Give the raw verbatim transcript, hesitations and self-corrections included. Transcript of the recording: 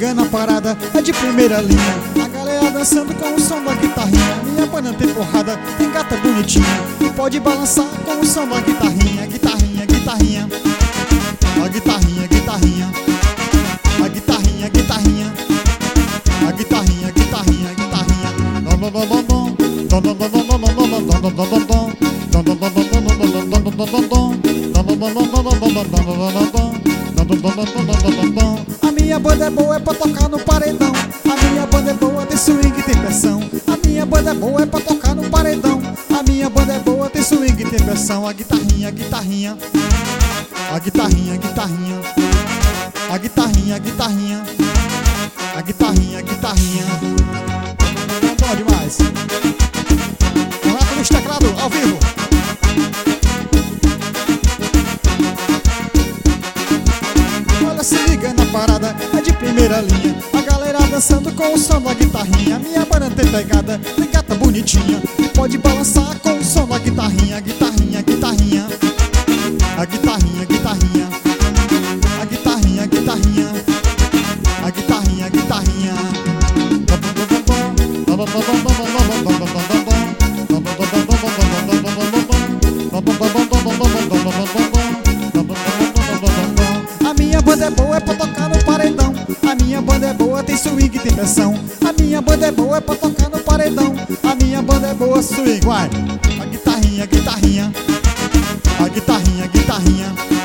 liga na parada, é de primeira linha. A galera dançando com o som da guitarrinha. Minha banda tem porrada, tem gata bonitinha e pode balançar com o som da guitarrinha. Guitarrinha, guitarrinha, a guitarrinha, guitarrinha, a guitarrinha, guitarrinha, a guitarrinha, guitarrinha, guitarrinha. A minha banda é boa, é pra tocar no paredão. A minha banda é boa, tem swing, tem pressão. A minha banda é boa, é pra tocar no paredão. A minha banda é boa, tem swing, tem pressão. A guitarrinha, guitarrinha, a guitarrinha, guitarrinha, a guitarrinha, guitarrinha, a guitarrinha, guitarrinha. Bom demais. Renato Luiz Teclado, ao vivo. Olha, se liga na parada, é de primeira linha. A galera dançando com o som da guitarrinha. Minha banda tem pegada, tem gata bonitinha e pode balançar com o som da guitarrinha. Guitarrinha, guitarrinha, a guitarrinha, guitarrinha, a guitarrinha, guitarrinha, a guitarrinha, guitarrinha. A minha banda é boa, é pra tocar no paredão. A minha banda é boa, tem swing, tem pressão. A minha banda é boa, é pra tocar no paredão. A minha banda é boa, swing, vai. A guitarrinha, guitarrinha, a guitarrinha, guitarrinha.